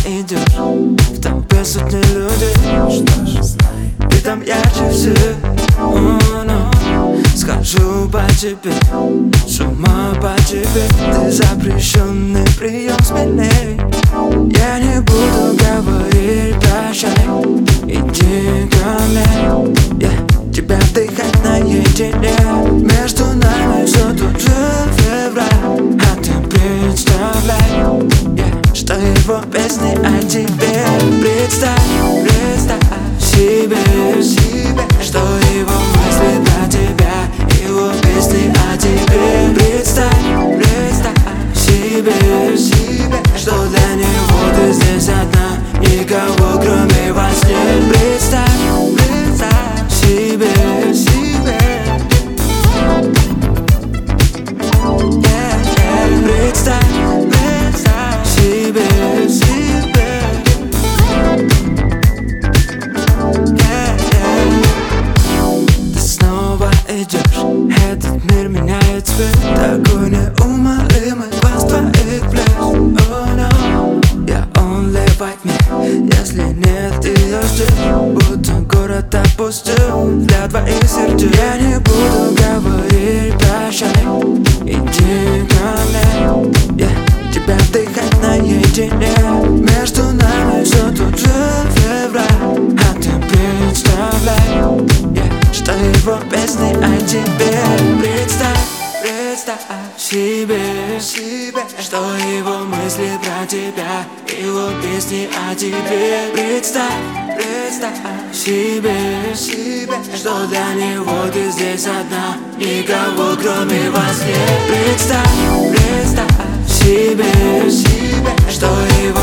идешь в толпе сотни людей. Что же, знай, Ты там ярче всех. Схожу по тебе, с ума по тебе. Ты запрещенный прием смелей. Я не буду говорить прощай, иди ко мне. Я тебя вдыхать наедине. Между нами все тот же февраль. А ты представляй, что его песни о тебе. Представь себе, что его мысли про тебя, его песни о тебе. Представь себе, что для него ты здесь одна, никого кроме во сне. Представь себе, представь себе. Ты снова идешь, этот мир меняет цвет. Такой неумолимый вас твоих плеч. Oh no, я only white man, если нет ее здесь. Будто город опустил для двоих сердец. Я не буду говорить прощай, иди ко мне. Я тебя вдыхать наедине. Между нами все тот же февраль. А ты представляй, что его песни о тебе. Представь себе, что его мысли про тебя, его песни о тебе. Представь себе, что для него ты здесь одна, никого кроме вас нет. Представь себе, что его